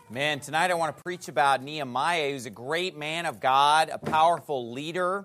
Man, tonight I want to preach about Nehemiah, who's a great man of God, a powerful leader.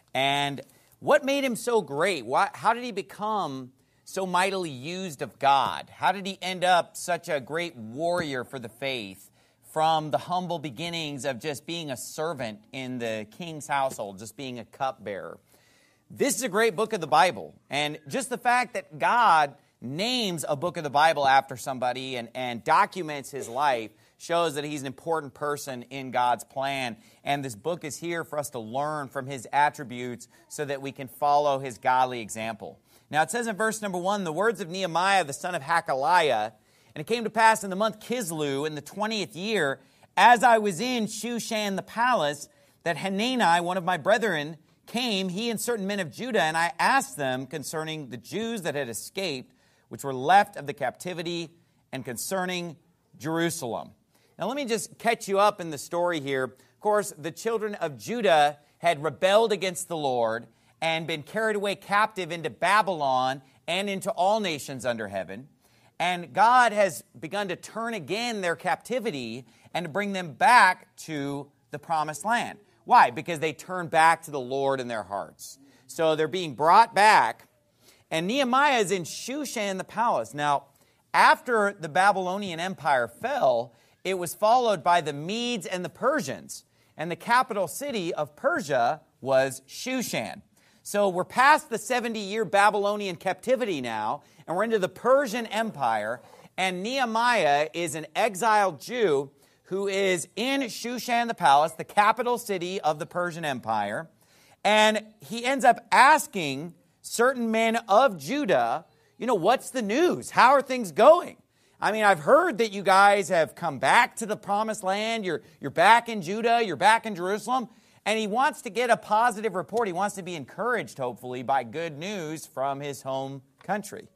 And what made him so great? How did he become so mightily used of God? How did he end up such a great warrior for the faith from the humble beginnings of just being a servant in the king's household, just being a cupbearer? This is a great book of the Bible. And just the fact that God names a book of the Bible after somebody and documents his life shows that he's an important person in God's plan. And this book is here for us to learn from his attributes so that we can follow his godly example. Now it says in verse number 1, the words of Nehemiah, the son of Hakaliah, and it came to pass in the month Kislew, in the 20th year, as I was in Shushan the palace, that Hanani, one of my brethren, came, he and certain men of Judah, and I asked them concerning the Jews that had escaped, which were left of the captivity, and concerning Jerusalem. Now, let me just catch you up in the story here. Of course, the children of Judah had rebelled against the Lord and been carried away captive into Babylon and into all nations under heaven. And God has begun to turn again their captivity and to bring them back to the promised land. Why? Because they turned back to the Lord in their hearts. So they're being brought back. And Nehemiah is in Shushan the palace. Now, after the Babylonian Empire fell, it was followed by the Medes and the Persians. And the capital city of Persia was Shushan. So we're past the 70-year Babylonian captivity now, and we're into the Persian Empire. And Nehemiah is an exiled Jew who is in Shushan the palace, the capital city of the Persian Empire. And he ends up asking certain men of Judah, what's the news? How are things going? I mean, I've heard that you guys have come back to the promised land. You're back in Judah. You're back in Jerusalem. And he wants to get a positive report. He wants to be encouraged, hopefully, by good news from his home country.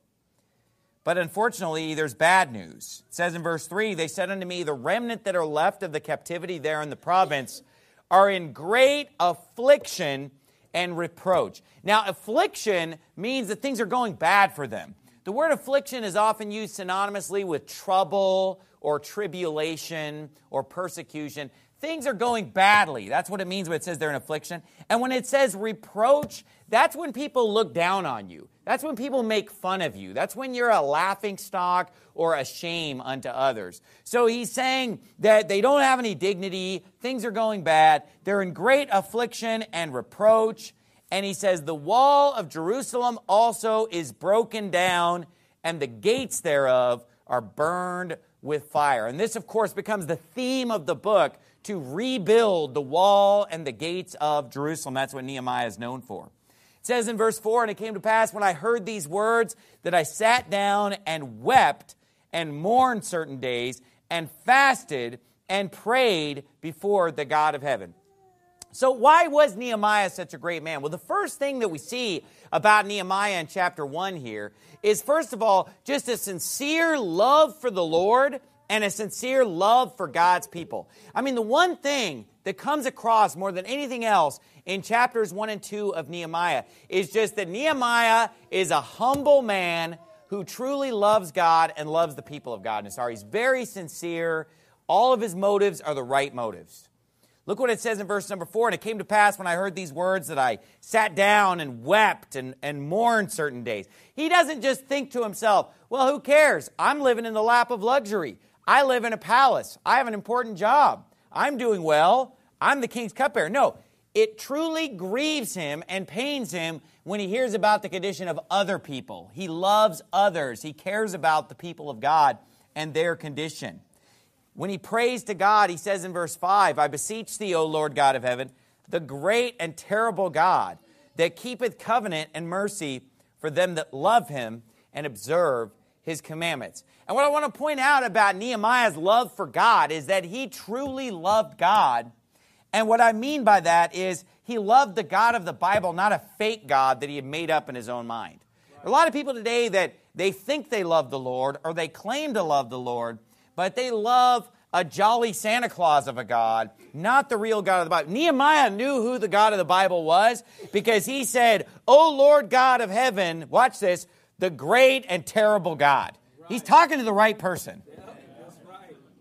But unfortunately, there's bad news. It says in verse 3, they said unto me, the remnant that are left of the captivity there in the province are in great affliction and reproach. Now, affliction means that things are going bad for them. The word affliction is often used synonymously with trouble or tribulation or persecution. Things are going badly. That's what it means when it says they're in affliction. And when it says reproach, that's when people look down on you. That's when people make fun of you. That's when you're a laughingstock or a shame unto others. So he's saying that they don't have any dignity. Things are going bad. They're in great affliction and reproach. And he says, the wall of Jerusalem also is broken down, and the gates thereof are burned with fire. And this, of course, becomes the theme of the book, to rebuild the wall and the gates of Jerusalem. That's what Nehemiah is known for. It says in verse 4, and it came to pass when I heard these words that I sat down and wept and mourned certain days and fasted and prayed before the God of heaven. So why was Nehemiah such a great man? Well, the first thing that we see about Nehemiah in chapter 1 here is, first of all, just a sincere love for the Lord and a sincere love for God's people. I mean, the one thing that comes across more than anything else in chapters 1 and 2 of Nehemiah is just that Nehemiah is a humble man who truly loves God and loves the people of God in his heart. He's very sincere. All of his motives are the right motives. Look what it says in verse number 4. And it came to pass when I heard these words that I sat down and wept and mourned certain days. He doesn't just think to himself, well, who cares? I'm living in the lap of luxury. I live in a palace. I have an important job. I'm doing well. I'm the king's cupbearer. No, it truly grieves him and pains him when he hears about the condition of other people. He loves others. He cares about the people of God and their condition. When he prays to God, he says in verse 5, I beseech thee, O Lord God of heaven, the great and terrible God, that keepeth covenant and mercy for them that love him and observe his commandments. And what I want to point out about Nehemiah's love for God is that he truly loved God. And what I mean by that is he loved the God of the Bible, not a fake God that he had made up in his own mind. There are a lot of people today that they think they love the Lord or they claim to love the Lord, but they love a jolly Santa Claus of a God, not the real God of the Bible. Nehemiah knew who the God of the Bible was because he said, O Lord God of heaven, watch this, the great and terrible God. Right. He's talking to the right person. Yeah, that's right.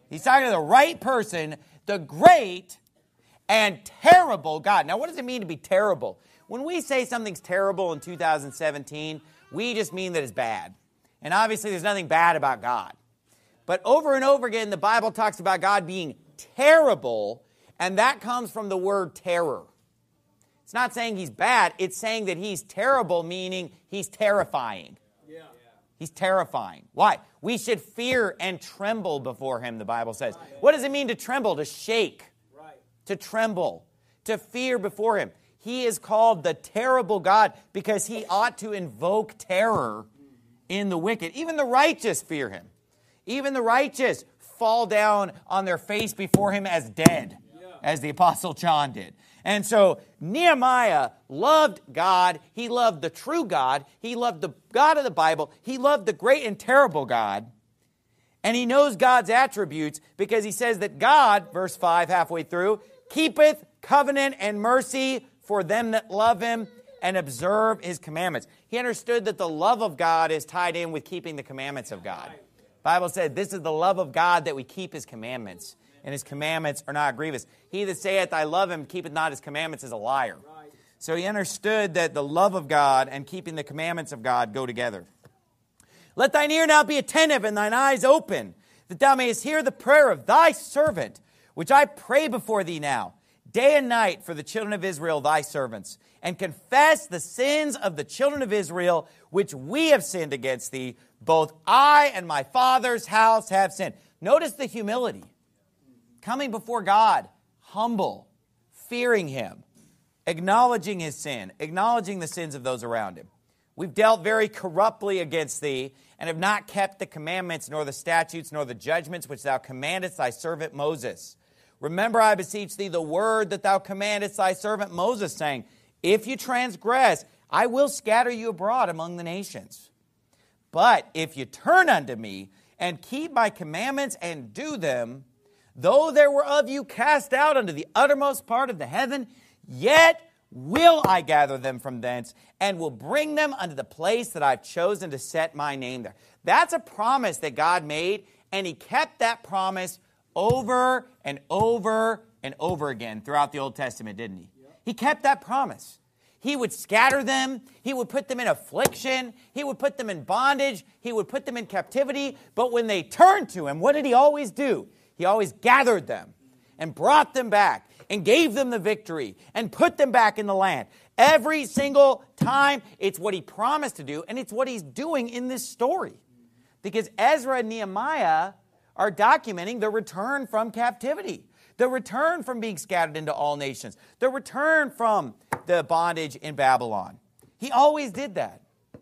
He's talking to the right person, the great and terrible God. Now, what does it mean to be terrible? When we say something's terrible in 2017, we just mean that it's bad. And obviously, there's nothing bad about God. But over and over again, the Bible talks about God being terrible, and that comes from the word terror. It's not saying he's bad. It's saying that he's terrible, meaning he's terrifying. Yeah. He's terrifying. Why? We should fear and tremble before him, the Bible says. What does it mean to tremble? To shake. Right. To tremble. To fear before him. He is called the terrible God because he ought to invoke terror in the wicked. Even the righteous fear him. Even the righteous fall down on their face before him as dead, as the Apostle John did. And so Nehemiah loved God. He loved the true God. He loved the God of the Bible. He loved the great and terrible God. And he knows God's attributes because he says that God, verse 5, halfway through, keepeth covenant and mercy for them that love him and observe his commandments. He understood that the love of God is tied in with keeping the commandments of God. The Bible said, this is the love of God, that we keep his commandments. And his commandments are not grievous. He that saith, I love him, keepeth not his commandments, is a liar. Right. So he understood that the love of God and keeping the commandments of God go together. Let thine ear now be attentive and thine eyes open, that thou mayest hear the prayer of thy servant, which I pray before thee now, day and night for the children of Israel, thy servants, and confess the sins of the children of Israel, which we have sinned against thee. Both I and my father's house have sinned. Notice the humility. Coming before God, humble, fearing him, acknowledging his sin, acknowledging the sins of those around him. We've dealt very corruptly against thee, and have not kept the commandments, nor the statutes, nor the judgments which thou commandest thy servant Moses. Remember, I beseech thee, the word that thou commandest thy servant Moses, saying, if you transgress, I will scatter you abroad among the nations. But if you turn unto me, and keep my commandments, and do them, though there were of you cast out unto the uttermost part of the heaven, yet will I gather them from thence, and will bring them unto the place that I've chosen to set my name there. That's a promise that God made, and he kept that promise over and over and over again throughout the Old Testament, didn't he? Yep. He kept that promise. He would scatter them. He would put them in affliction. He would put them in bondage. He would put them in captivity. But when they turned to him, what did he always do? He always gathered them and brought them back and gave them the victory and put them back in the land. Every single time, it's what he promised to do, and it's what he's doing in this story. Because Ezra and Nehemiah are documenting the return from captivity, the return from being scattered into all nations, the return from the bondage in Babylon. He always did that.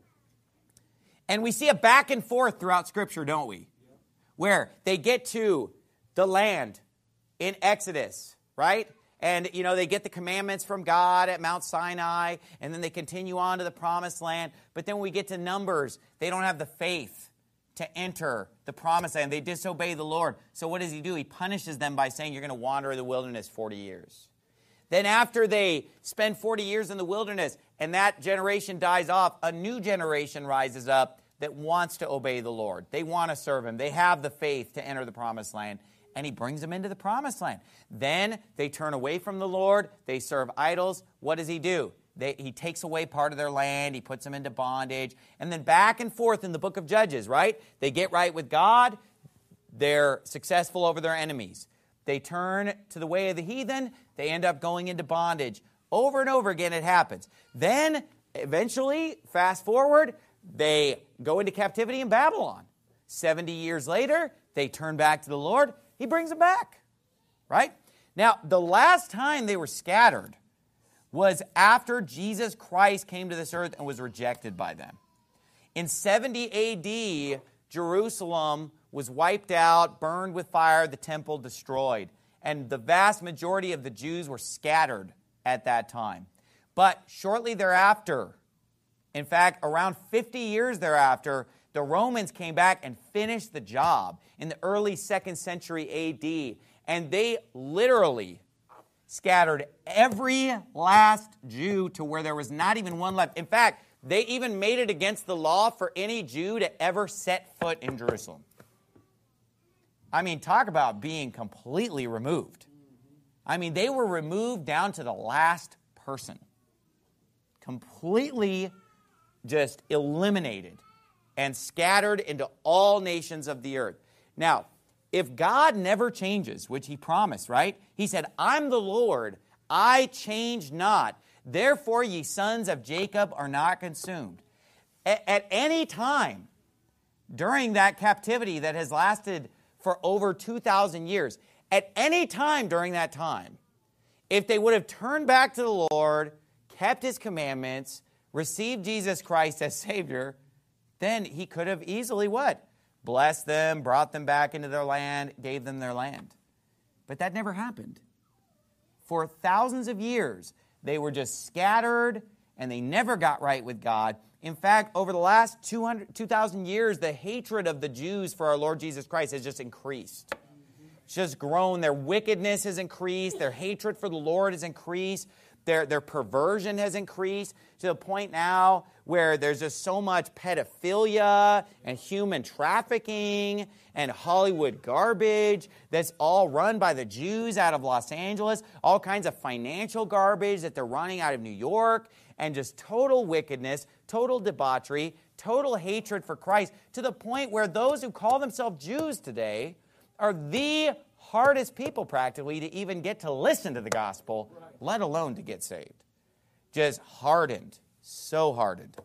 And we see a back and forth throughout Scripture, don't we? Where they get to the land in Exodus, right? And, they get the commandments from God at Mount Sinai, and then they continue on to the promised land. But then when we get to Numbers, they don't have the faith to enter the promised land. They disobey the Lord. So what does he do? He punishes them by saying, you're going to wander in the wilderness 40 years. Then after they spend 40 years in the wilderness, and that generation dies off, a new generation rises up that wants to obey the Lord. They want to serve him. They have the faith to enter the promised land. And he brings them into the promised land. Then they turn away from the Lord. They serve idols. What does he do? He takes away part of their land. He puts them into bondage. And then back and forth in the book of Judges, right? They get right with God. They're successful over their enemies. They turn to the way of the heathen. They end up going into bondage. Over and over again it happens. Then, eventually, fast forward, they go into captivity in Babylon. 70 years later, they turn back to the Lord. He brings them back, right? Now, the last time they were scattered was after Jesus Christ came to this earth and was rejected by them. In 70 A.D., Jerusalem was wiped out, burned with fire, the temple destroyed. And the vast majority of the Jews were scattered at that time. But shortly thereafter, in fact, around 50 years thereafter, the Romans came back and finished the job in the early 2nd century A.D. And they literally scattered every last Jew to where there was not even one left. In fact, they even made it against the law for any Jew to ever set foot in Jerusalem. I mean, talk about being completely removed. I mean, they were removed down to the last person. Completely just eliminated and scattered into all nations of the earth. Now, if God never changes, which he promised, right? He said, I'm the Lord, I change not. Therefore, ye sons of Jacob are not consumed. At any time during that captivity that has lasted for over 2,000 years, at any time during that time, if they would have turned back to the Lord, kept his commandments, received Jesus Christ as Savior, then he could have easily what? Blessed them, brought them back into their land, gave them their land. But that never happened. For thousands of years, they were just scattered and they never got right with God. In fact, over the last 2,000 years, the hatred of the Jews for our Lord Jesus Christ has just increased. It's just grown. Their wickedness has increased. Their hatred for the Lord has increased. Their perversion has increased to the point now where there's just so much pedophilia and human trafficking and Hollywood garbage that's all run by the Jews out of Los Angeles, all kinds of financial garbage that they're running out of New York, and just total wickedness, total debauchery, total hatred for Christ, to the point where those who call themselves Jews today are the hardest people practically to even get to listen to the gospel, let alone to get saved. Just hardened, so hardened.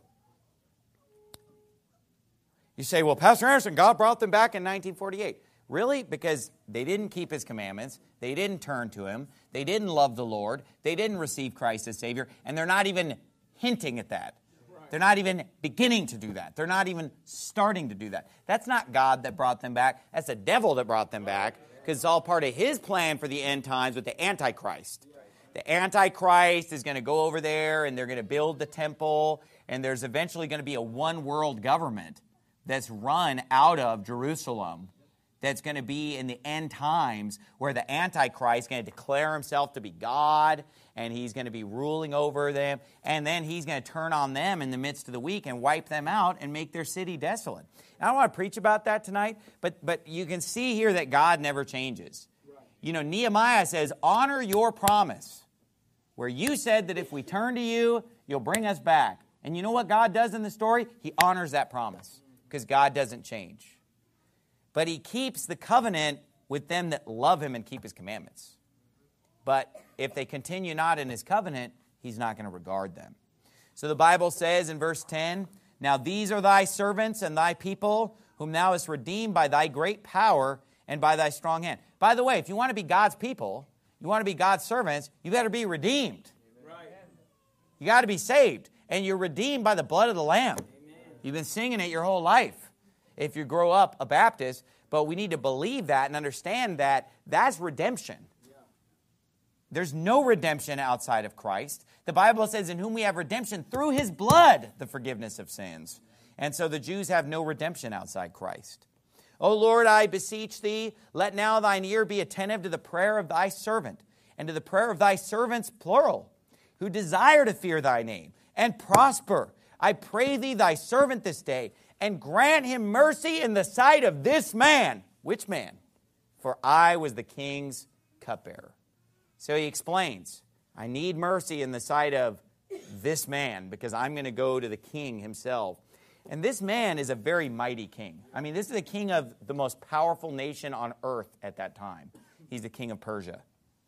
You say, well, Pastor Anderson, God brought them back in 1948. Really? Because they didn't keep his commandments, they didn't turn to him, they didn't love the Lord, they didn't receive Christ as Savior, and they're not even hinting at that. They're not even beginning to do that. They're not even starting to do that. That's not God that brought them back. That's the devil that brought them back, because it's all part of his plan for the end times with the Antichrist. The Antichrist is going to go over there, and they're going to build the temple, and there's eventually going to be a one-world government that's run out of Jerusalem, that's going to be in the end times, where the Antichrist is going to declare himself to be God, and he's going to be ruling over them, and then he's going to turn on them in the midst of the week and wipe them out and make their city desolate. And I don't want to preach about that tonight, but you can see here that God never changes. Right. You know, Nehemiah says, honor your promise, where you said that if we turn to you, you'll bring us back. And you know what God does in the story? He honors that promise, because God doesn't change. But he keeps the covenant with them that love him and keep his commandments. But if they continue not in his covenant, he's not going to regard them. So the Bible says in verse 10, now these are thy servants and thy people, whom thou hast redeemed by thy great power and by thy strong hand. By the way, if you want to be God's people, you want to be God's servants, you got to be redeemed. Right. You got to be saved. And you're redeemed by the blood of the Lamb. Amen. You've been singing it your whole life if you grow up a Baptist, but we need to believe that and understand that that's redemption. Yeah. There's no redemption outside of Christ. The Bible says, in whom we have redemption through his blood, the forgiveness of sins. And so the Jews have no redemption outside Christ. O Lord, I beseech thee, let now thine ear be attentive to the prayer of thy servant, and to the prayer of thy servants, plural, who desire to fear thy name, and prosper. I pray thee, thy servant this day, and grant him mercy in the sight of this man. Which man? For I was the king's cupbearer. So he explains, I need mercy in the sight of this man, because I'm going to go to the king himself. And this man is a very mighty king. I mean, this is the king of the most powerful nation on earth at that time. He's the king of Persia.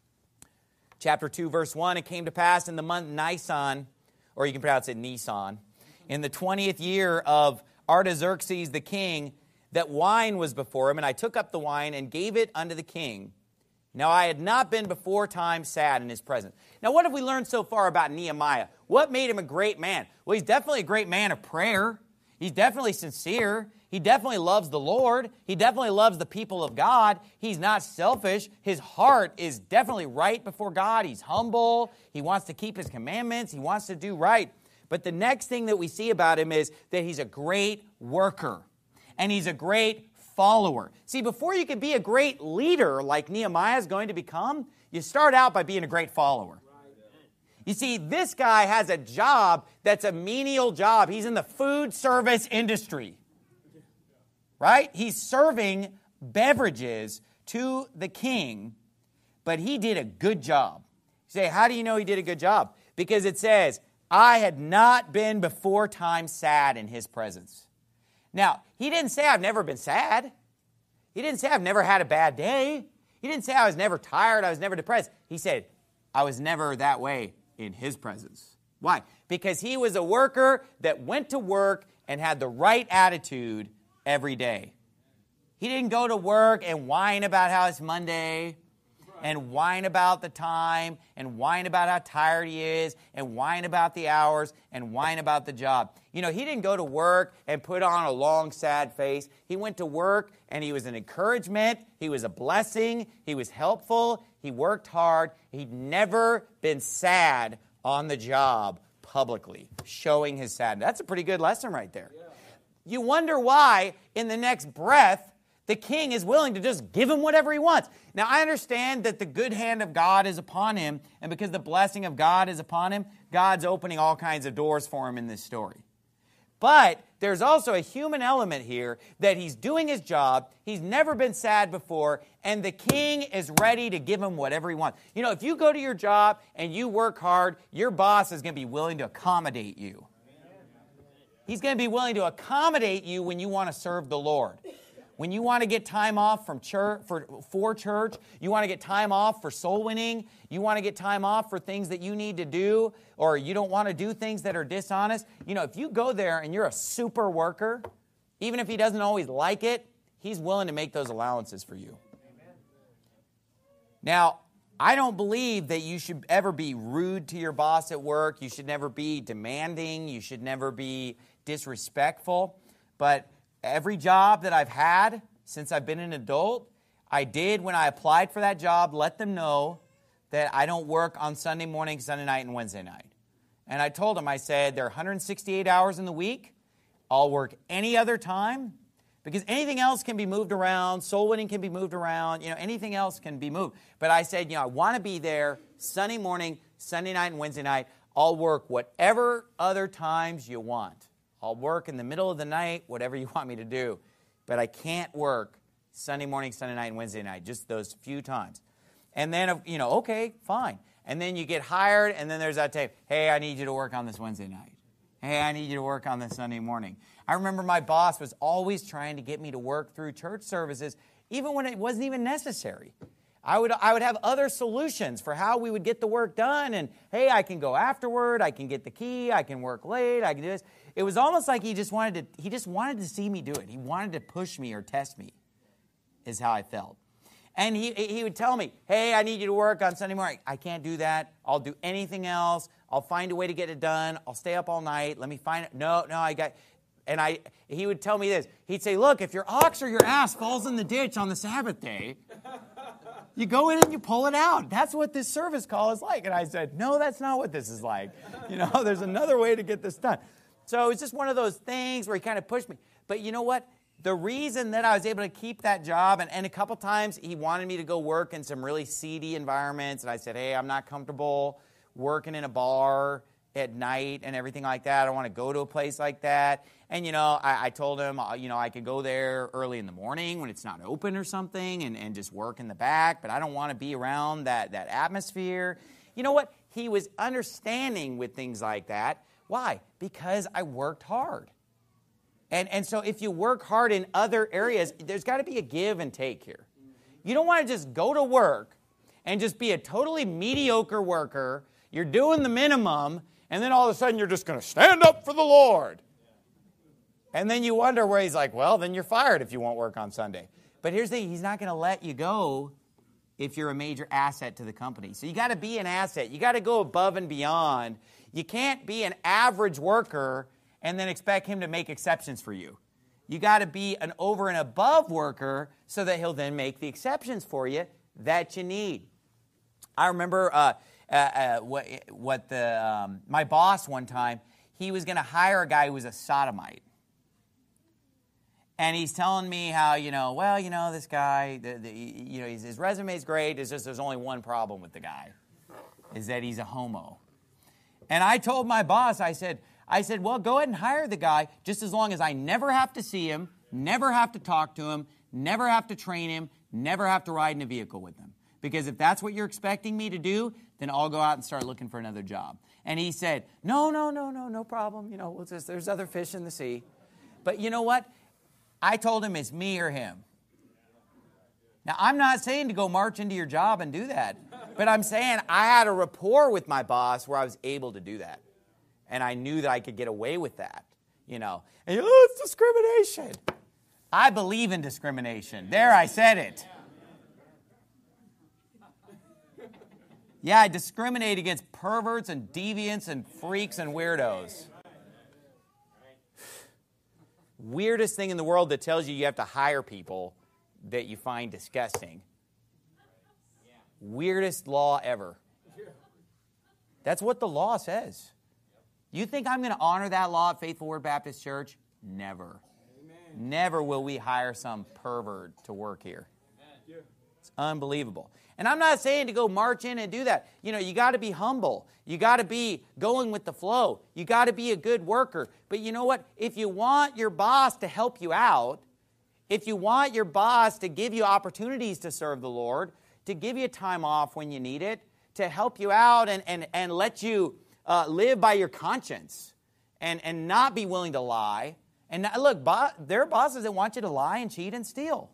Chapter 2, verse 1, it came to pass in the month Nisan, or you can pronounce it Nisan, in the 20th year of Artaxerxes the king, that wine was before him, and I took up the wine and gave it unto the king. Now I had not been before time sad in his presence. Now what have we learned so far about Nehemiah? What made him a great man? Well, he's definitely a great man of prayer. He's definitely sincere. He definitely loves the Lord. He definitely loves the people of God. He's not selfish. His heart is definitely right before God. He's humble. He wants to keep his commandments. He wants to do right. But the next thing that we see about him is that he's a great worker. And he's a great follower. See, before you can be a great leader like Nehemiah is going to become, you start out by being a great follower. You see, this guy has a job that's a menial job. He's in the food service industry. Right? He's serving beverages to the king, but he did a good job. You say, how do you know he did a good job? Because it says, I had not been before time sad in his presence. Now, he didn't say I've never been sad. He didn't say I've never had a bad day. He didn't say I was never tired, I was never depressed. He said, I was never that way in his presence. Why? Because he was a worker that went to work and had the right attitude every day. He didn't go to work and whine about how it's Monday, and whine about the time, and whine about how tired he is, and whine about the hours, and whine about the job. You know, he didn't go to work and put on a long, sad face. He went to work, and he was an encouragement. He was a blessing. He was helpful. He worked hard. He'd never been sad on the job publicly, showing his sadness. That's a pretty good lesson right there. Yeah. You wonder why, in the next breath, the king is willing to just give him whatever he wants. Now, I understand that the good hand of God is upon him, and because the blessing of God is upon him, God's opening all kinds of doors for him in this story. But there's also a human element here that he's doing his job, he's never been sad before, and the king is ready to give him whatever he wants. You know, if you go to your job and you work hard, your boss is going to be willing to accommodate you. He's going to be willing to accommodate you when you want to serve the Lord. When you want to get time off from church, for church, you want to get time off for soul winning, you want to get time off for things that you need to do, or you don't want to do things that are dishonest. You know, if you go there and you're a super worker, even if he doesn't always like it, he's willing to make those allowances for you. Amen. Now, I don't believe that you should ever be rude to your boss at work. You should never be demanding. You should never be disrespectful. But every job that I've had since I've been an adult, I did, when I applied for that job, let them know that I don't work on Sunday morning, Sunday night, and Wednesday night. And I told them, I said, there are 168 hours in the week. I'll work any other time because anything else can be moved around. Soul winning can be moved around. You know, anything else can be moved. But I said, you know, I want to be there Sunday morning, Sunday night, and Wednesday night. I'll work whatever other times you want. I'll work in the middle of the night, whatever you want me to do. But I can't work Sunday morning, Sunday night, and Wednesday night, just those few times. And then, you know, okay, fine. And then you get hired, and then there's that tape. Hey, I need you to work on this Wednesday night. Hey, I need you to work on this Sunday morning. I remember my boss was always trying to get me to work through church services, even when it wasn't even necessary. I would have other solutions for how we would get the work done. And, hey, I can go afterward. I can get the key. I can work late. I can do this. It was almost like he just wanted to see me do it. He wanted to push me or test me, is how I felt. And he would tell me, hey, I need you to work on Sunday morning. I can't do that. I'll do anything else. I'll find a way to get it done. I'll stay up all night. Let me find it. No, I got... And he would tell me this. He'd say, look, if your ox or your ass falls in the ditch on the Sabbath day, you go in and you pull it out. That's what this service call is like. And I said, no, that's not what this is like. You know, there's another way to get this done. So it's just one of those things where he kind of pushed me. But you know what? The reason that I was able to keep that job, and a couple times he wanted me to go work in some really seedy environments, and I said, hey, I'm not comfortable working in a bar at night and everything like that. I don't want to go to a place like that. And, you know, I told him, you know, I could go there early in the morning when it's not open or something and just work in the back, but I don't want to be around that atmosphere. You know what? He was understanding with things like that. Why? Because I worked hard. And so if you work hard in other areas, there's got to be a give and take here. You don't want to just go to work and just be a totally mediocre worker. You're doing the minimum, and then all of a sudden you're just going to stand up for the Lord. And then you wonder where he's like, well, then you're fired if you won't work on Sunday. But here's the thing, he's not going to let you go if you're a major asset to the company. So you got to be an asset. You got to go above and beyond. You can't be an average worker and then expect him to make exceptions for you. You got to be an over and above worker so that he'll then make the exceptions for you that you need. I remember my boss one time, he was going to hire a guy who was a sodomite. And he's telling me how, this guy, his resume's great. It's just there's only one problem with the guy, is that he's a homo. And I told my boss, I said, well, go ahead and hire the guy just as long as I never have to see him, never have to talk to him, never have to train him, never have to ride in a vehicle with him. Because if that's what you're expecting me to do, then I'll go out and start looking for another job. And he said, no problem. There's other fish in the sea. But you know what? I told him it's me or him. Now, I'm not saying to go march into your job and do that. But I'm saying I had a rapport with my boss where I was able to do that. And I knew that I could get away with that. And it's discrimination. I believe in discrimination. There, I said it. Yeah, I discriminate against perverts and deviants and freaks and weirdos. Weirdest thing in the world that tells you have to hire people that you find disgusting. Weirdest law ever. That's what the law says. You think I'm going to honor that law at Faithful Word Baptist Church? Never. Amen. Never will we hire some pervert to work here. It's unbelievable. And I'm not saying to go march in and do that. You got to be humble. You got to be going with the flow. You got to be a good worker. But you know what? If you want your boss to help you out, if you want your boss to give you opportunities to serve the Lord, to give you time off when you need it, to help you out and let you live by your conscience and not be willing to lie. And look, there are bosses that want you to lie and cheat and steal.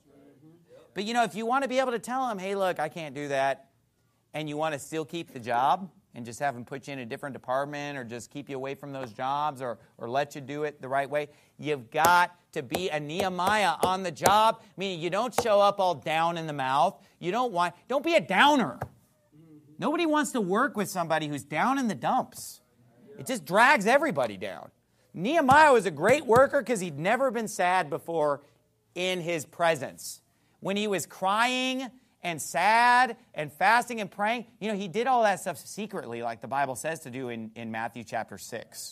But if you want to be able to tell them, hey, look, I can't do that, and you want to still keep the job and just have them put you in a different department or just keep you away from those jobs or let you do it the right way, you've got to be a Nehemiah on the job, meaning you don't show up all down in the mouth. Don't be a downer. Nobody wants to work with somebody who's down in the dumps. It just drags everybody down. Nehemiah was a great worker because he'd never been sad before in his presence. When he was crying and sad and fasting and praying, he did all that stuff secretly, like the Bible says to do in Matthew chapter 6.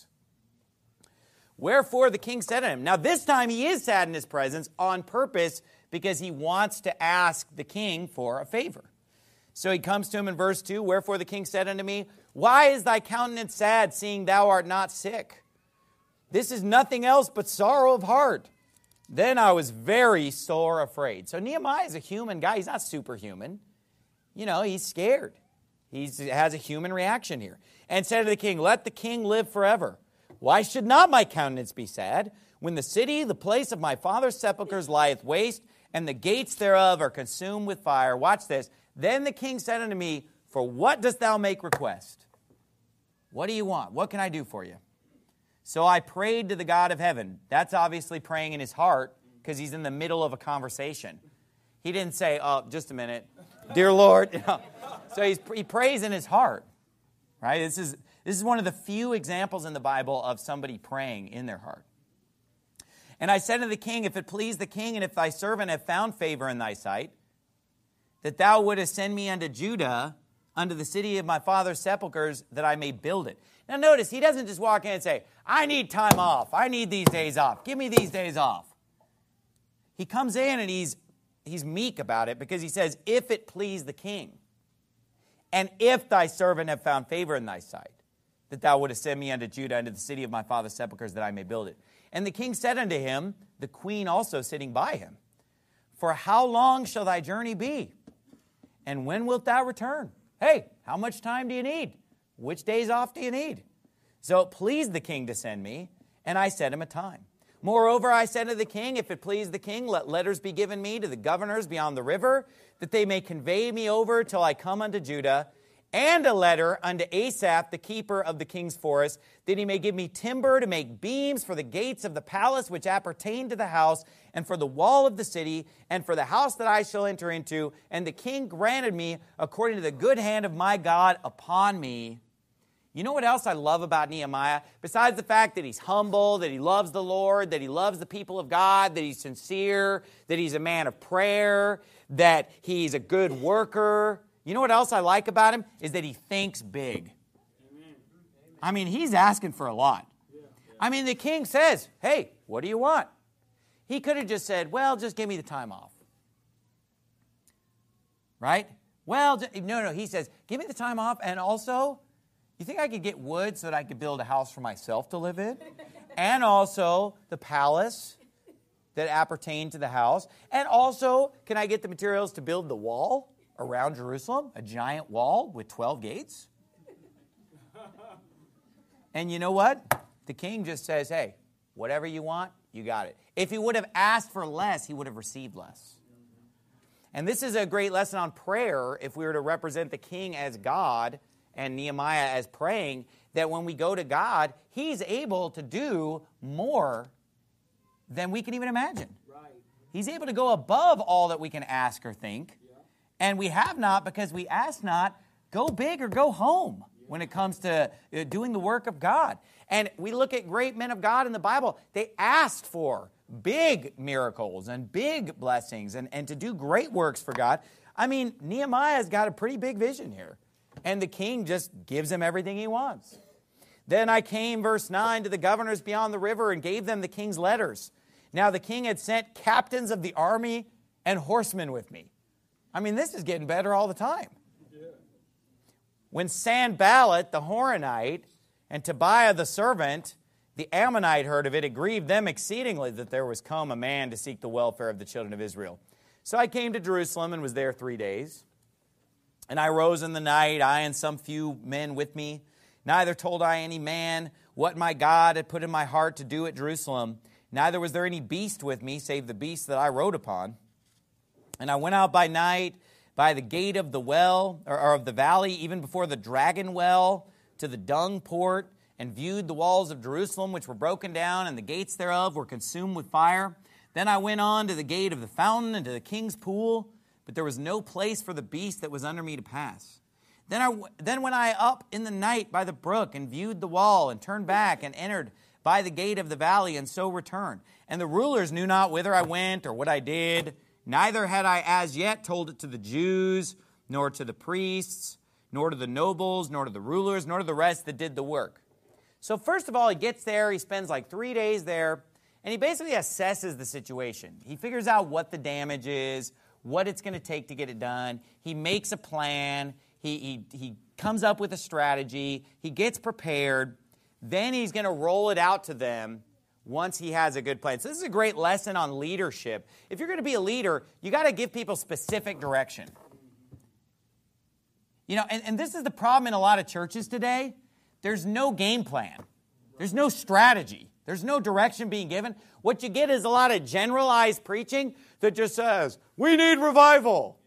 Wherefore the king said to him, now this time he is sad in his presence on purpose because he wants to ask the king for a favor. So he comes to him in verse 2, wherefore the king said unto me, why is thy countenance sad, seeing thou art not sick? This is nothing else but sorrow of heart. Then I was very sore afraid. So Nehemiah is a human guy. He's not superhuman. He's scared. He has a human reaction here. And said to the king, let the king live forever. Why should not my countenance be sad, when the city, the place of my father's sepulchres, lieth waste, and the gates thereof are consumed with fire? Watch this. Then the king said unto me, for what dost thou make request? What do you want? What can I do for you? So I prayed to the God of heaven. That's obviously praying in his heart because he's in the middle of a conversation. He didn't say, oh, just a minute, dear Lord. So he prays in his heart, right? This is one of the few examples in the Bible of somebody praying in their heart. And I said to the king, if it please the king, and if thy servant have found favor in thy sight, that thou wouldest send me unto Judah, unto the city of my father's sepulchres, that I may build it. Now notice, he doesn't just walk in and say, I need time off. I need these days off. Give me these days off. He comes in and he's meek about it because he says, if it please the king, and if thy servant have found favor in thy sight, that thou wouldest send me unto Judah, unto the city of my father's sepulchres, that I may build it. And the king said unto him, the queen also sitting by him, for how long shall thy journey be? And when wilt thou return? Hey, how much time do you need? Which days off do you need? So it pleased the king to send me, and I set him a time. Moreover, I said to the king, if it please the king, let letters be given me to the governors beyond the river, that they may convey me over till I come unto Judah, and a letter unto Asaph, the keeper of the king's forest, that he may give me timber to make beams for the gates of the palace which appertain to the house, and for the wall of the city, and for the house that I shall enter into. And the king granted me according to the good hand of my God upon me. You know what else I love about Nehemiah? Besides the fact that he's humble, that he loves the Lord, that he loves the people of God, that he's sincere, that he's a man of prayer, that he's a good worker. You know what else I like about him? Is that he thinks big. I mean, he's asking for a lot. I mean, the king says, hey, what do you want? He could have just said, well, just give me the time off. Right? Well, no, he says, give me the time off, and also, you think I could get wood so that I could build a house for myself to live in? And also the palace that appertain to the house? And also, can I get the materials to build the wall around Jerusalem? A giant wall with 12 gates? And you know what? The king just says, hey, whatever you want, you got it. If he would have asked for less, he would have received less. And this is a great lesson on prayer if we were to represent the king as God and Nehemiah as praying, that when we go to God, he's able to do more than we can even imagine. Right. He's able to go above all that we can ask or think. Yeah. And we have not because we ask not. Go big or go home when it comes to doing the work of God. And we look at great men of God in the Bible. They asked for big miracles and big blessings and to do great works for God. I mean, Nehemiah's got a pretty big vision here. And the king just gives him everything he wants. Then I came, verse 9, to the governors beyond the river and gave them the king's letters. Now the king had sent captains of the army and horsemen with me. I mean, this is getting better all the time. Yeah. When Sanballat the Horonite and Tobiah the servant, the Ammonite, heard of it, it grieved them exceedingly that there was come a man to seek the welfare of the children of Israel. So I came to Jerusalem and was there 3 days. And I rose in the night, I and some few men with me. Neither told I any man what my God had put in my heart to do at Jerusalem. Neither was there any beast with me, save the beast that I rode upon. And I went out by night by the gate of the well, or of the valley, even before the dragon well, to the dung port, and viewed the walls of Jerusalem, which were broken down, and the gates thereof were consumed with fire. Then I went on to the gate of the fountain and to the king's pool, but there was no place for the beast that was under me to pass. Then went I up in the night by the brook and viewed the wall and turned back and entered by the gate of the valley and so returned. And the rulers knew not whither I went or what I did. Neither had I as yet told it to the Jews, nor to the priests, nor to the nobles, nor to the rulers, nor to the rest that did the work. So first of all, he gets there, he spends like 3 days there, and he basically assesses the situation. He figures out what the damage is, what it's going to take to get it done. He makes a plan. He comes up with a strategy. He gets prepared. Then he's going to roll it out to them once he has a good plan. So this is a great lesson on leadership. If you're going to be a leader, you got to give people specific direction. You know, and this is the problem in a lot of churches today. There's no game plan. There's no strategy. There's no direction being given. What you get is a lot of generalized preaching that just says, we need revival.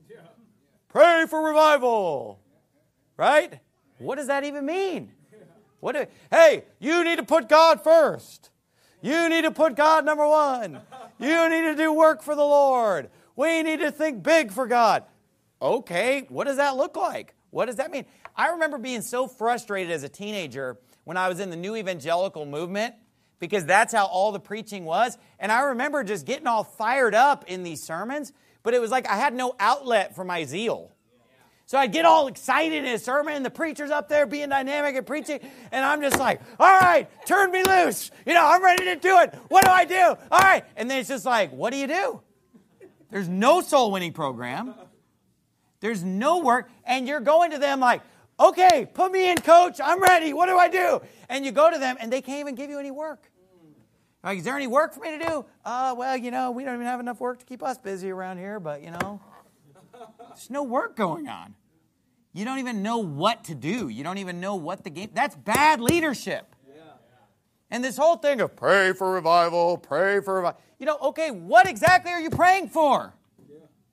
Pray for revival. Right? What does that even mean? Hey, you need to put God first. You need to put God number one. You need to do work for the Lord. We need to think big for God. Okay, what does that look like? What does that mean? I remember being so frustrated as a teenager when I was in the New Evangelical movement, because that's how all the preaching was. And I remember just getting all fired up in these sermons, but it was like I had no outlet for my zeal. So I'd get all excited in a sermon, and the preacher's up there being dynamic and preaching, and I'm just like, all right, turn me loose. You know, I'm ready to do it. What do I do? All right. And then it's just like, what do? There's no soul-winning program. There's no work, and you're going to them like, okay, put me in, coach. I'm ready. What do I do? And you go to them, and they can't even give you any work. Like, is there any work for me to do? Well, you know, we don't even have enough work to keep us busy around here, but, you know, there's no work going on. You don't even know what to do. You don't even know what the game... That's bad leadership. Yeah. And this whole thing of pray for revival, pray for revival. You know, okay, what exactly are you praying for? Yeah.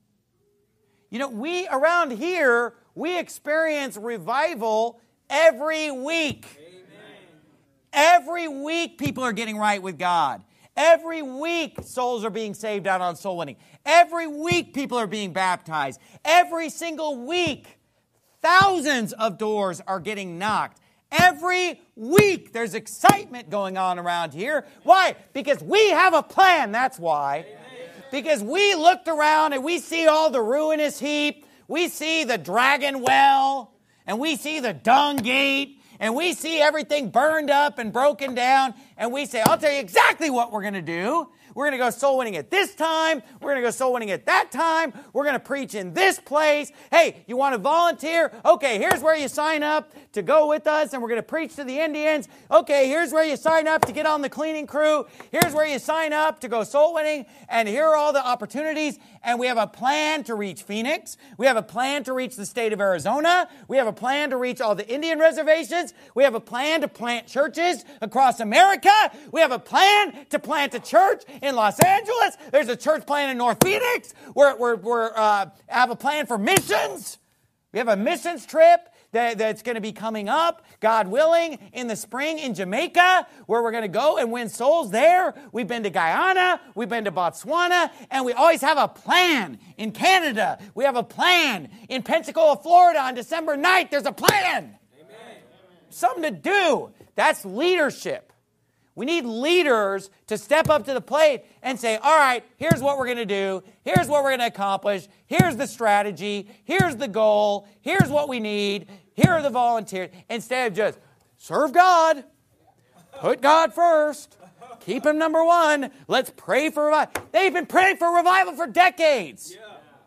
You know, we around here, we experience revival every week. Amen. Every week people are getting right with God. Every week souls are being saved out on soul winning. Every week people are being baptized. Every single week thousands of doors are getting knocked. Every week there's excitement going on around here. Why? Because we have a plan, that's why. Because we looked around and we see all the ruinous heap. We see the dragon well. And we see the dung gate. And we see everything burned up and broken down. And we say, I'll tell you exactly what we're going to do. We're going to go soul winning at this time. We're going to go soul winning at that time. We're going to preach in this place. Hey, you want to volunteer? Okay, here's where you sign up to go with us, and we're going to preach to the Indians. Okay, here's where you sign up to get on the cleaning crew. Here's where you sign up to go soul winning, and here are all the opportunities. And we have a plan to reach Phoenix. We have a plan to reach the state of Arizona. We have a plan to reach all the Indian reservations. We have a plan to plant churches across America. We have a plan to plant a church in Los Angeles. There's a church plan in North Phoenix. We have a plan for missions. We have a missions trip that's going to be coming up, God willing, in the spring in Jamaica, where we're going to go and win souls there. We've been to Guyana, we've been to Botswana, and we always have a plan. In Canada, we have a plan. In Pensacola, Florida, on December 9th, there's a plan. Amen. Something to do. That's leadership. We need leaders to step up to the plate and say, all right, here's what we're going to do. Here's what we're going to accomplish. Here's the strategy. Here's the goal. Here's what we need. Here are the volunteers. Instead of just serve God, put God first, keep Him number one. Let's pray for revival. They've been praying for revival for decades.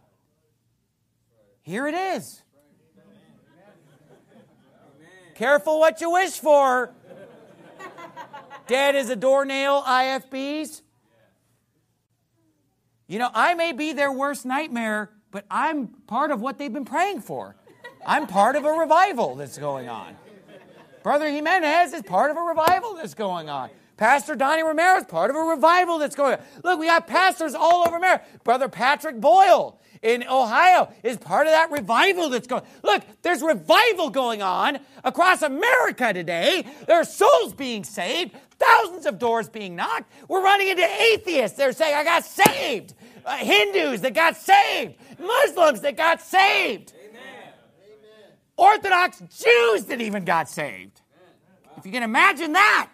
Here it is. Careful what you wish for. Dead as a doornail, IFBs. You know, I may be their worst nightmare, but I'm part of what they've been praying for. I'm part of a revival that's going on. Brother Jimenez is part of a revival that's going on. Pastor Donnie Romero is part of a revival that's going on. Look, we got pastors all over America. Brother Patrick Boyle in Ohio is part of that revival that's going on. Look, there's revival going on across America today. There are souls being saved, thousands of doors being knocked. We're running into atheists. They're saying, I got saved. Hindus that got saved. Muslims that got saved. Amen. Orthodox Jews that even got saved. If you can imagine that.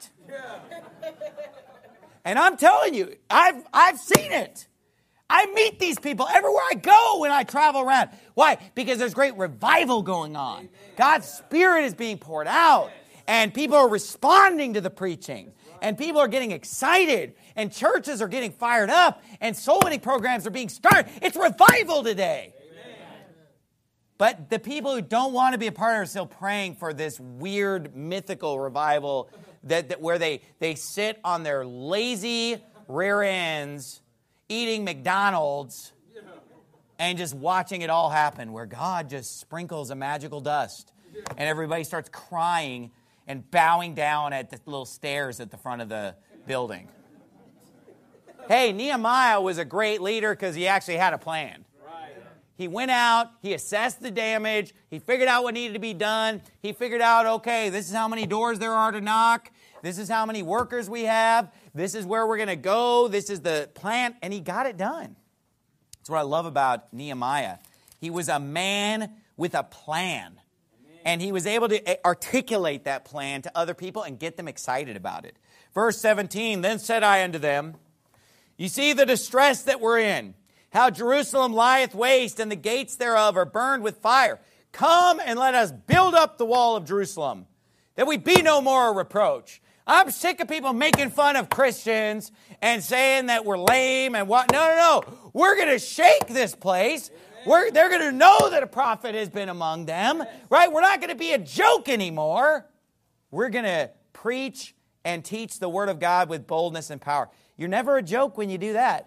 And I'm telling you, I've seen it. I meet these people everywhere I go when I travel around. Why? Because there's great revival going on. Amen. God's Spirit is being poured out. And people are responding to the preaching. And people are getting excited. And churches are getting fired up. And soul winning programs are being started. It's revival today. Amen. But the people who don't want to be a part of it are still praying for this weird mythical revival that where they sit on their lazy rear ends eating McDonald's and just watching it all happen, where God just sprinkles a magical dust and everybody starts crying and bowing down at the little stairs at the front of the building. Hey, Nehemiah was a great leader because he actually had a plan. He went out, he assessed the damage, he figured out what needed to be done, he figured out, okay, this is how many doors there are to knock, this is how many workers we have, this is where we're going to go, this is the plan, and he got it done. That's what I love about Nehemiah. He was a man with a plan, and he was able to articulate that plan to other people and get them excited about it. Verse 17, then said I unto them, you see the distress that we're in, how Jerusalem lieth waste, and the gates thereof are burned with fire. Come and let us build up the wall of Jerusalem, that we be no more a reproach. I'm sick of people making fun of Christians and saying that we're lame and what. No. We're going to shake this place. They're going to know that a prophet has been among them, right? We're not going to be a joke anymore. We're going to preach and teach the word of God with boldness and power. You're never a joke when you do that.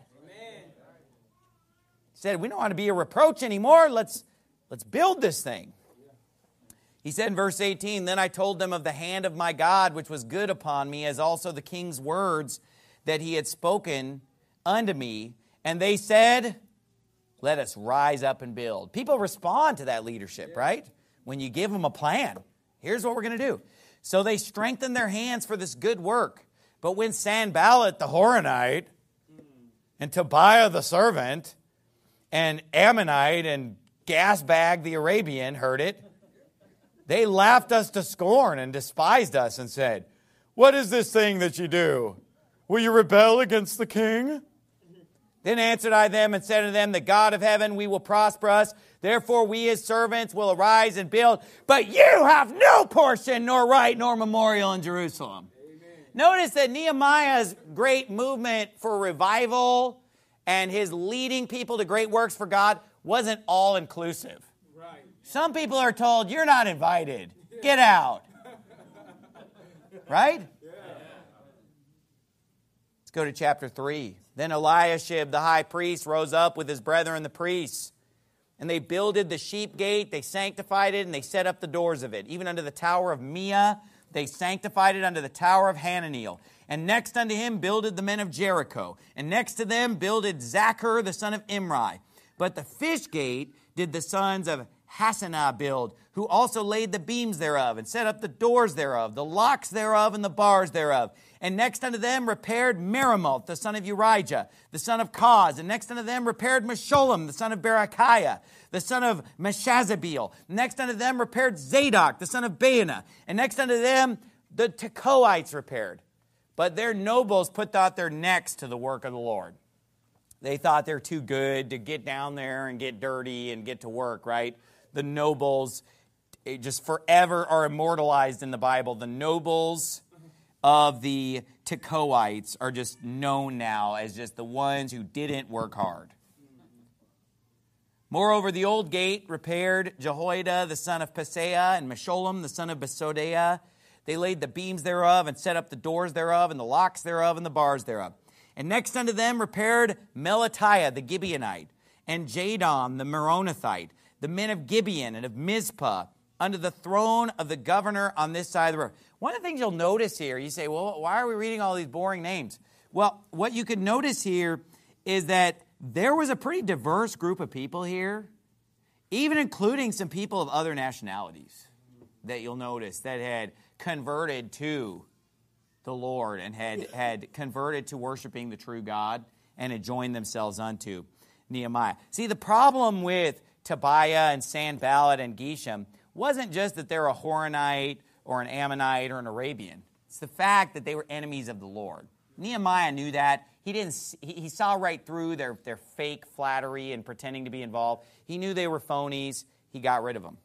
He said, we don't want to be a reproach anymore. Let's build this thing. He said in verse 18, then I told them of the hand of my God, which was good upon me, as also the king's words that he had spoken unto me. And they said, let us rise up and build. People respond to that leadership, right? When you give them a plan. Here's what we're going to do. So they strengthened their hands for this good work. But when Sanballat the Horonite and Tobiah the servant and Ammonite and Gasbag the Arabian heard it, they laughed us to scorn and despised us and said, what is this thing that you do? Will you rebel against the king? Then answered I them and said to them, the God of heaven, we will prosper us. Therefore we his servants will arise and build. But you have no portion, nor right, nor memorial in Jerusalem. Amen. Notice that Nehemiah's great movement for revival and his leading people to great works for God wasn't all-inclusive. Right. Some people are told, you're not invited. Get out. Right? Yeah. Let's go to chapter 3. Then Eliashib, the high priest, rose up with his brethren, the priests. And they builded the sheep gate, they sanctified it, and they set up the doors of it. Even unto the tower of Meah, they sanctified it unto the tower of Hananeel. And next unto him builded the men of Jericho. And next to them builded Zachar, the son of Imri. But the fish gate did the sons of Hassenaah build, who also laid the beams thereof, and set up the doors thereof, the locks thereof, and the bars thereof. And next unto them repaired Meremoth, the son of Urijah, the son of Koz. And next unto them repaired Meshullam, the son of Berechiah, the son of Meshazabeel. Next unto them repaired Zadok, the son of Baana. And next unto them the Tekoites repaired. But their nobles put out their necks to the work of the Lord. They thought they're too good to get down there and get dirty and get to work, right? The nobles just forever are immortalized in the Bible. The nobles of the Tekoites are just known now as just the ones who didn't work hard. Moreover, the old gate repaired Jehoiada, the son of Paseah, and Meshullam, the son of Besodeah. They laid the beams thereof, and set up the doors thereof, and the locks thereof, and the bars thereof. And next unto them repaired Melatiah, the Gibeonite, and Jadon, the Meronothite, the men of Gibeon and of Mizpah, under the throne of the governor on this side of the river. One of the things you'll notice here, you say, well, why are we reading all these boring names? Well, what you could notice here is that there was a pretty diverse group of people here, even including some people of other nationalities that you'll notice that had converted to the Lord and had converted to worshiping the true God and had joined themselves unto Nehemiah. See, the problem with Tobiah and Sanballat and Geshem wasn't just that they're a Horonite or an Ammonite or an Arabian. It's the fact that they were enemies of the Lord. Nehemiah knew that. He saw right through their fake flattery and pretending to be involved. He knew they were phonies. He got rid of them.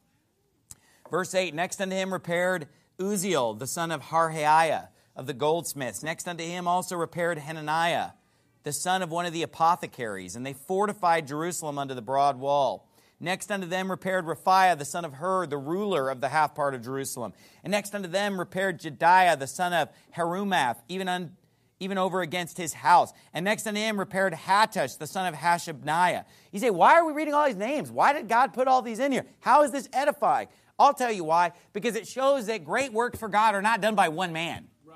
Verse 8, next unto him repaired Uzziel, the son of Harhaiah, of the goldsmiths. Next unto him also repaired Hananiah, the son of one of the apothecaries. And they fortified Jerusalem unto the broad wall. Next unto them repaired Raphiah, the son of Hur, the ruler of the half part of Jerusalem. And next unto them repaired Jediah, the son of Harumath, even over against his house. And next unto him repaired Hattush, the son of Hashabniah. You say, why are we reading all these names? Why did God put all these in here? How is this edifying? I'll tell you why. Because it shows that great works for God are not done by one man. Right.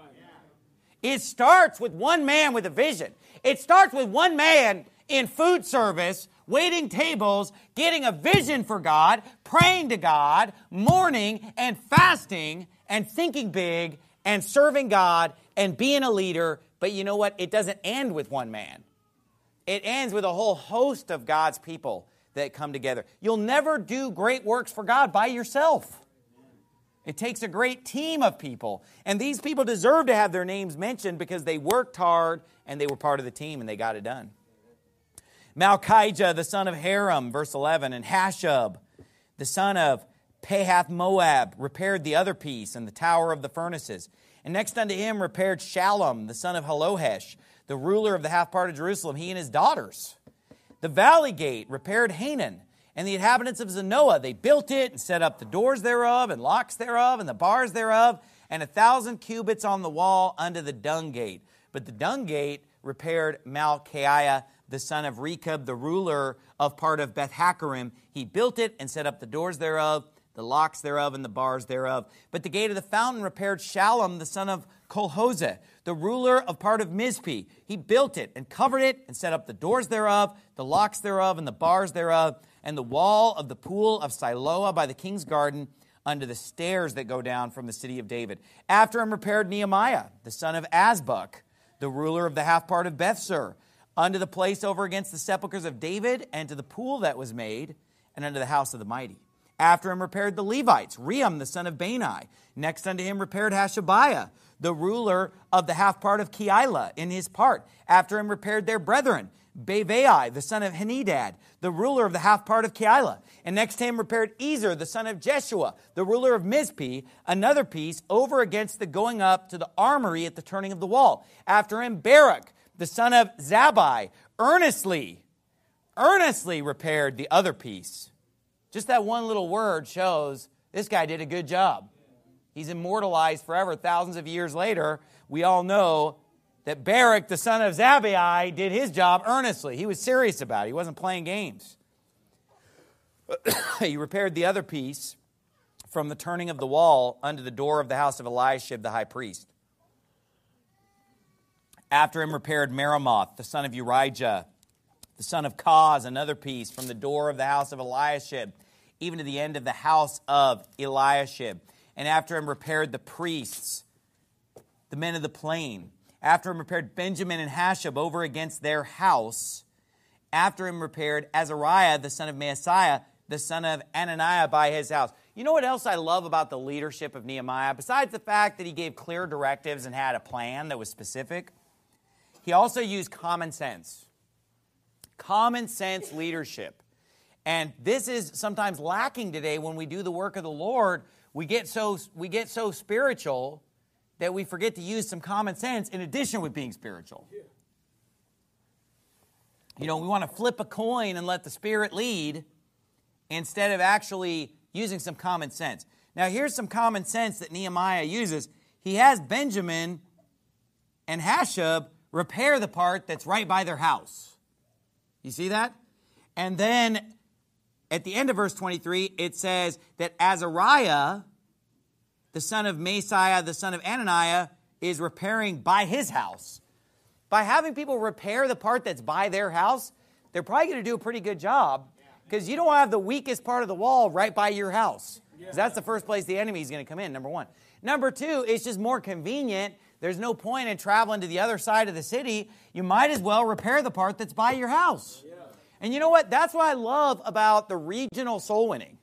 It starts with one man with a vision. It starts with one man in food service, waiting tables, getting a vision for God, praying to God, mourning and fasting and thinking big and serving God and being a leader. But you know what? It doesn't end with one man. It ends with a whole host of God's people that come together. You'll never do great works for God by yourself. It takes a great team of people. And these people deserve to have their names mentioned because they worked hard and they were part of the team and they got it done. Malchijah, the son of Haram, verse 11, and Hashub, the son of Pahath Moab, repaired the other piece and the tower of the furnaces. And next unto him repaired Shallum, the son of Halohesh, the ruler of the half part of Jerusalem, he and his daughters. The valley gate repaired Hanan, and the inhabitants of Zanoah. They built it and set up the doors thereof, and locks thereof, and the bars thereof, and 1,000 cubits on the wall unto the dung gate. But the dung gate repaired Malchiah, the son of Rechab, the ruler of part of Beth-Haccherem. He built it and set up the doors thereof, the locks thereof, and the bars thereof. But the gate of the fountain repaired Shallum, the son of Kolhoseh, the ruler of part of Mizpeh. He built it and covered it and set up the doors thereof, the locks thereof, and the bars thereof, and the wall of the pool of Siloah by the king's garden unto the stairs that go down from the city of David. After him repaired Nehemiah, the son of Azbuk, the ruler of the half part of Bethsur, unto the place over against the sepulchres of David, and to the pool that was made, and unto the house of the mighty. After him repaired the Levites, Rehum the son of Bani. Next unto him repaired Hashabiah, the ruler of the half part of Keilah in his part. After him repaired their brethren, Bavai, the son of Henadad, the ruler of the half part of Keilah. And next to him repaired Ezer, the son of Jeshua, the ruler of Mizpeh, another piece over against the going up to the armory at the turning of the wall. After him, Barak, the son of Zabbai, earnestly repaired the other piece. Just that one little word shows this guy did a good job. He's immortalized forever. Thousands of years later, we all know that Barak, the son of Zabbai, did his job earnestly. He was serious about it. He wasn't playing games. He repaired the other piece from the turning of the wall unto the door of the house of Eliashib the high priest. After him repaired Meremoth, the son of Urijah, the son of Koz, another piece from the door of the house of Eliashib, even to the end of the house of Eliashib. And after him repaired the priests, the men of the plain. After him repaired Benjamin and Hashab over against their house. After him repaired Azariah, the son of Maaseiah, the son of Ananiah by his house. You know what else I love about the leadership of Nehemiah? Besides the fact that he gave clear directives and had a plan that was specific, he also used common sense. Common sense leadership. And this is sometimes lacking today when we do the work of the Lord. We get so spiritual that we forget to use some common sense in addition with being spiritual. You know, we want to flip a coin and let the Spirit lead instead of actually using some common sense. Now, here's some common sense that Nehemiah uses. He has Benjamin and Hashab repair the part that's right by their house. You see that? And then at the end of verse 23, it says that Azariah, the son of Maaseiah, the son of Ananiah, is repairing by his house. By having people repair the part that's by their house, they're probably going to do a pretty good job because you don't want to have the weakest part of the wall right by your house. Because that's the first place the enemy is going to come in, number one. Number two, it's just more convenient. There's no point in traveling to the other side of the city. You might as well repair the part that's by your house. Yeah. And you know what? That's what I love about the regional soul winning.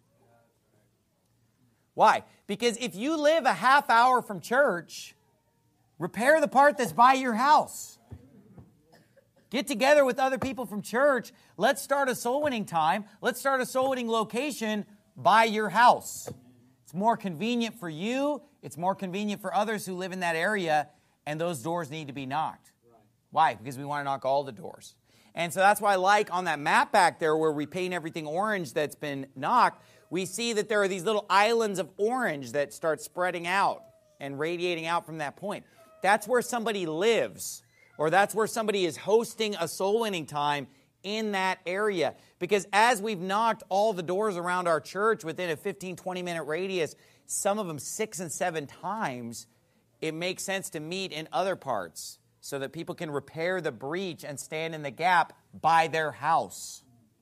Why? Because if you live a half hour from church, repair the part that's by your house. Get together with other people from church. Let's start a soul winning time. Let's start a soul winning location by your house. It's more convenient for you. It's more convenient for others who live in that area, and those doors need to be knocked. Why? Because we want to knock all the doors. And so that's why I like on that map back there where we paint everything orange that's been knocked, we see that there are these little islands of orange that start spreading out and radiating out from that point. That's where somebody lives, or that's where somebody is hosting a soul winning time in that area. Because as we've knocked all the doors around our church within a 15, 20-minute radius, some of them 6 and 7 times, it makes sense to meet in other parts so that people can repair the breach and stand in the gap by their house.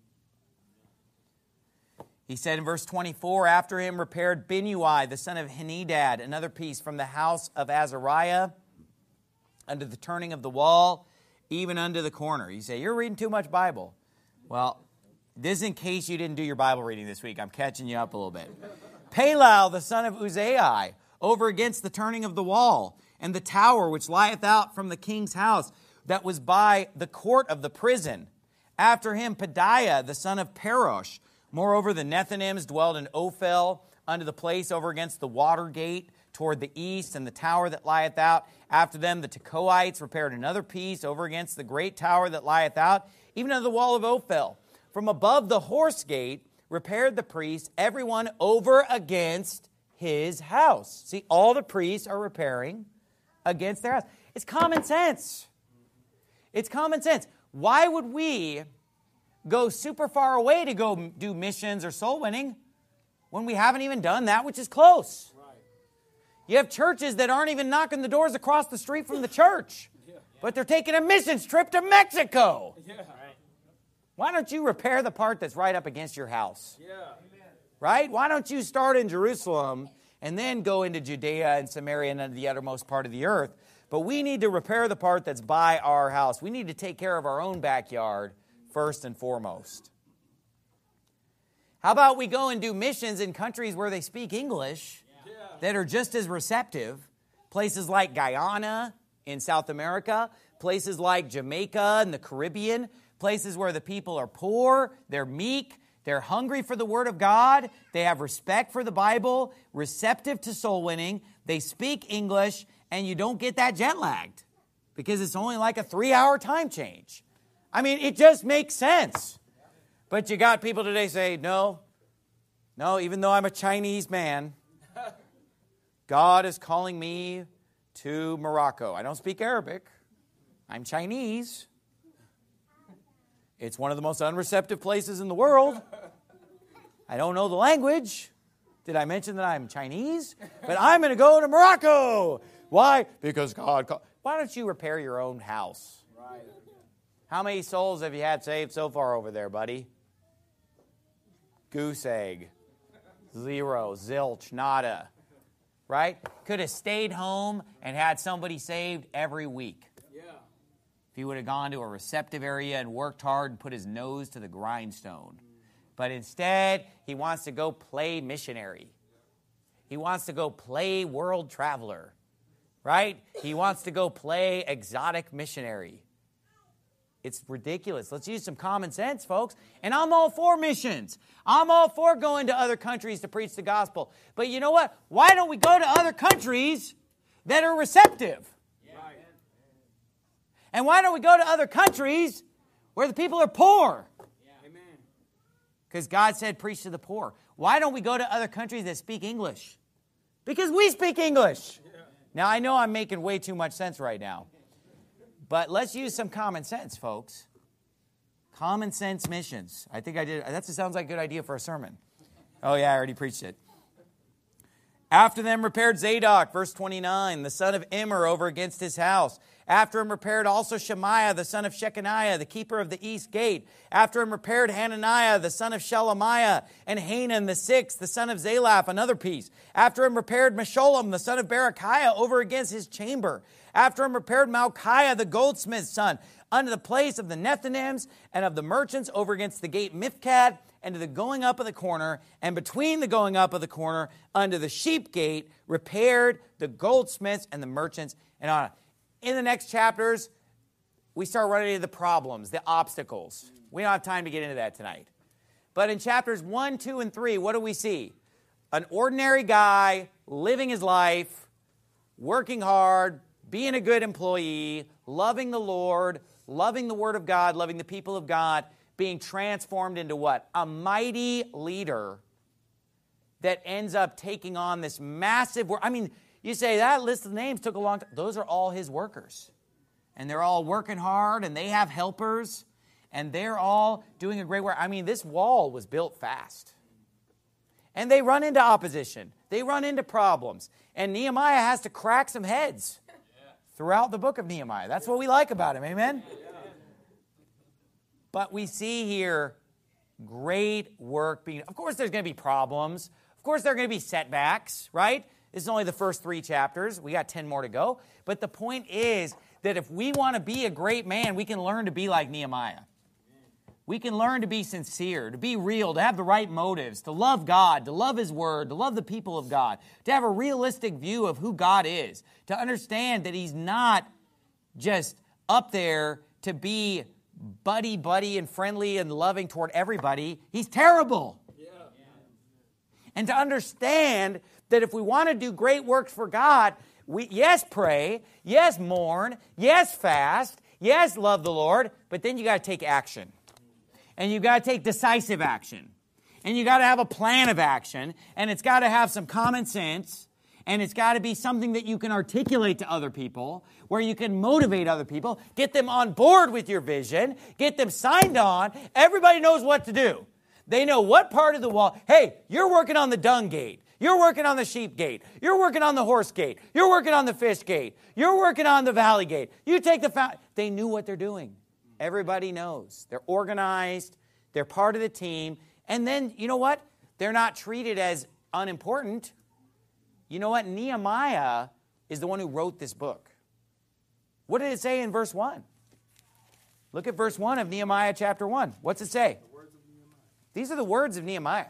He said in verse 24, after him repaired Binnui, the son of Henadad, another piece from the house of Azariah, under the turning of the wall, even unto the corner. You say, you're reading too much Bible. Well, this is in case you didn't do your Bible reading this week. I'm catching you up a little bit. Palal, the son of Uzziah, over against the turning of the wall, and the tower which lieth out from the king's house, that was by the court of the prison. After him, Pedaiah, the son of Parosh. Moreover, the Nethinims dwelled in Ophel, unto the place over against the water gate, toward the east, and the tower that lieth out. After them, the Tekoites repaired another piece over against the great tower that lieth out, even unto the wall of Ophel. From above the horse gate repaired the priests, everyone over against his house. See, all the priests are repairing against their house. It's common sense. It's common sense. Why would we go super far away to go do missions or soul winning when we haven't even done that which is close? You have churches that aren't even knocking the doors across the street from the church, but they're taking a missions trip to Mexico. Why don't you repair the part that's right up against your house? Right? Why don't you start in Jerusalem and then go into Judea and Samaria and into the uttermost part of the earth? But we need to repair the part that's by our house. We need to take care of our own backyard first and foremost. How about we go and do missions in countries where they speak English that are just as receptive? Places like Guyana in South America, places like Jamaica in the Caribbean, places where the people are poor, they're meek, they're hungry for the Word of God, they have respect for the Bible, receptive to soul winning, they speak English, and you don't get that jet lagged because it's only like a 3-hour time change. I mean, it just makes sense. But you got people today say, no, even though I'm a Chinese man, God is calling me to Morocco. I don't speak Arabic. I'm Chinese. It's one of the most unreceptive places in the world. I don't know the language. Did I mention that I'm Chinese? But I'm going to go to Morocco. Why? Because God called. Why don't you repair your own house? Right. How many souls have you had saved so far over there, buddy? Goose egg. 0, zilch, nada. Right? Could have stayed home and had somebody saved every week. Yeah. If he would have gone to a receptive area and worked hard and put his nose to the grindstone. But instead, he wants to go play missionary. He wants to go play world traveler. Right? He wants to go play exotic missionary. It's ridiculous. Let's use some common sense, folks. And I'm all for missions. I'm all for going to other countries to preach the gospel. But you know what? Why don't we go to other countries that are receptive? Yeah. And why don't we go to other countries where the people are poor? Because God said, preach to the poor. Why don't we go to other countries that speak English? Because we speak English. Yeah. Now, I know I'm making way too much sense right now. But let's use some common sense, folks. Common sense missions. I think I did. That sounds like a good idea for a sermon. Oh, yeah, I already preached it. After them repaired Zadok, verse 29, the son of Immer over against his house. After him repaired also Shemaiah, the son of Shechaniah, the keeper of the east gate. After him repaired Hananiah, the son of Shelemiah, and Hanan, the sixth, the son of Zalaph, another piece. After him repaired Meshullam, the son of Berechiah, over against his chamber. After him repaired Malchiah, the goldsmith's son, unto the place of the Nethinims and of the merchants over against the gate Mifkad, and to the going up of the corner, and between the going up of the corner unto the sheep gate, repaired the goldsmiths and the merchants. And on. In the next chapters, we start running into the problems, the obstacles. We don't have time to get into that tonight. But in chapters 1, 2, and 3, what do we see? An ordinary guy living his life, working hard, being a good employee, loving the Lord, loving the Word of God, loving the people of God, being transformed into what? A mighty leader that ends up taking on this massive work. I mean, you say that list of names took a long time. Those are all his workers. And they're all working hard, and they have helpers, and they're all doing a great work. I mean, this wall was built fast. And they run into opposition. They run into problems. And Nehemiah has to crack some heads throughout the book of Nehemiah. That's what we like about him, amen? But we see here great work being... Of course, there's going to be problems. Of course, there are going to be setbacks, right? This is only the first 3 chapters. We got 10 more to go. But the point is that if we want to be a great man, we can learn to be like Nehemiah. We can learn to be sincere, to be real, to have the right motives, to love God, to love His Word, to love the people of God, to have a realistic view of who God is, to understand that He's not just up there to be buddy and friendly and loving toward everybody. He's terrible. Yeah. And to understand that if we want to do great works for God, we, yes, pray, yes, mourn, yes, fast, yes, love the Lord, but then you got to take action. And you got to take decisive action. And you got to have a plan of action. And it's got to have some common sense. And it's got to be something that you can articulate to other people, where you can motivate other people, get them on board with your vision, get them signed on. Everybody knows what to do. They know what part of the wall. Hey, you're working on the dung gate. You're working on the sheep gate. You're working on the horse gate. You're working on the fish gate. You're working on the valley gate. You take the fountain. They knew what they're doing. Everybody knows. They're organized. They're part of the team. And then, you know what? They're not treated as unimportant. You know what? Nehemiah is the one who wrote this book. What did it say in verse 1? Look at verse 1 of Nehemiah chapter 1. What's it say? These are the words of Nehemiah.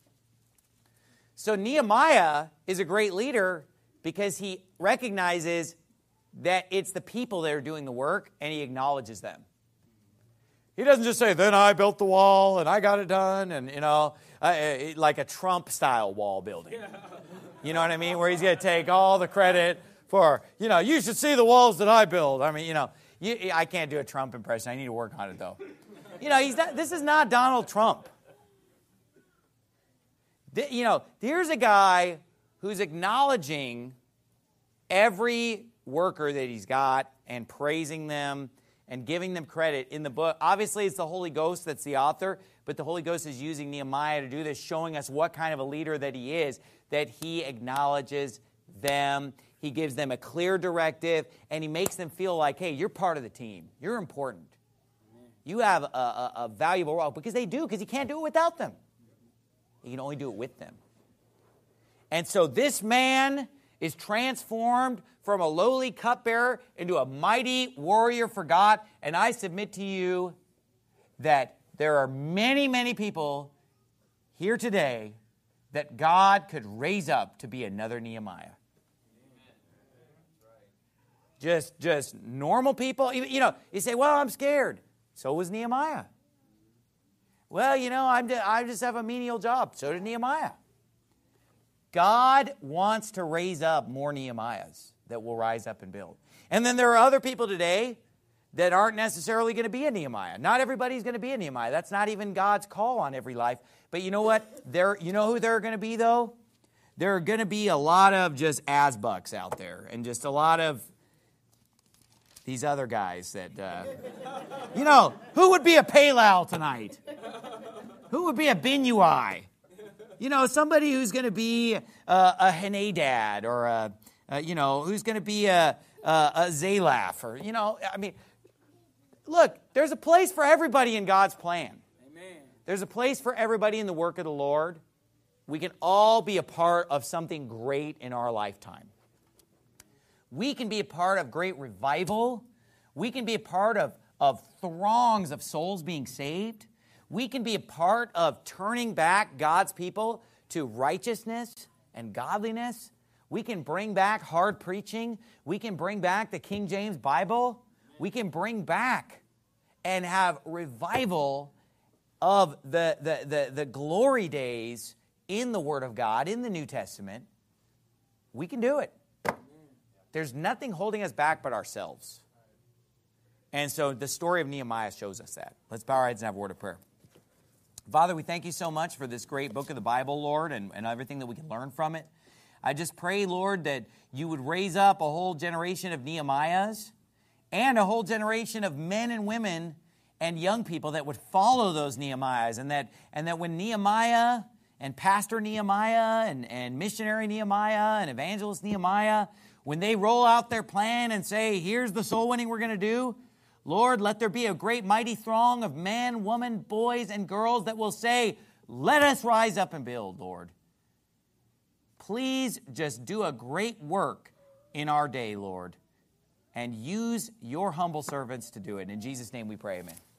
So Nehemiah is a great leader because he recognizes that it's the people that are doing the work, and he acknowledges them. He doesn't just say, then I built the wall and I got it done, and, like a Trump-style wall building. You know what I mean? Where he's going to take all the credit for, you should see the walls that I build. I mean, I can't do a Trump impression. I need to work on it, though. This is not Donald Trump. Here's a guy who's acknowledging every worker that he's got and praising them and giving them credit in the book. Obviously, it's the Holy Ghost that's the author, but the Holy Ghost is using Nehemiah to do this, showing us what kind of a leader that he is, that he acknowledges them. He gives them a clear directive, and he makes them feel like, hey, you're part of the team. You're important. You have a valuable role, because they do, because he can't do it without them. He can only do it with them. And so this man is transformed from a lowly cupbearer into a mighty warrior for God. And I submit to you that there are many, many people here today that God could raise up to be another Nehemiah. Just normal people. You say, well, I'm scared. So was Nehemiah. Well, I just have a menial job. So did Nehemiah. God wants to raise up more Nehemiahs that will rise up and build. And then there are other people today that aren't necessarily going to be a Nehemiah. Not everybody's going to be a Nehemiah. That's not even God's call on every life. But you know what? You know who they're going to be, though? There are going to be a lot of just Asbucks out there, and just a lot of these other guys that, who would be a Palal tonight? Who would be a Binuai? Somebody who's going to be a Henadad, or who's going to be a Zalaph, or, look, there's a place for everybody in God's plan. Amen. There's a place for everybody in the work of the Lord. We can all be a part of something great in our lifetime. We can be a part of great revival. We can be a part of throngs of souls being saved. We can be a part of turning back God's people to righteousness and godliness. We can bring back hard preaching. We can bring back the King James Bible. We can bring back and have revival of the glory days in the Word of God, in the New Testament. We can do it. There's nothing holding us back but ourselves. And so the story of Nehemiah shows us that. Let's bow our heads and have a word of prayer. Father, we thank you so much for this great book of the Bible, Lord, and everything that we can learn from it. I just pray, Lord, that you would raise up a whole generation of Nehemiahs and a whole generation of men and women and young people that would follow those Nehemiahs, and that when Nehemiah and Pastor Nehemiah and missionary Nehemiah and evangelist Nehemiah, when they roll out their plan and say, here's the soul winning we're going to do, Lord, let there be a great mighty throng of men, women, boys, and girls that will say, let us rise up and build, Lord. Please just do a great work in our day, Lord, and use your humble servants to do it. In Jesus' name we pray, amen.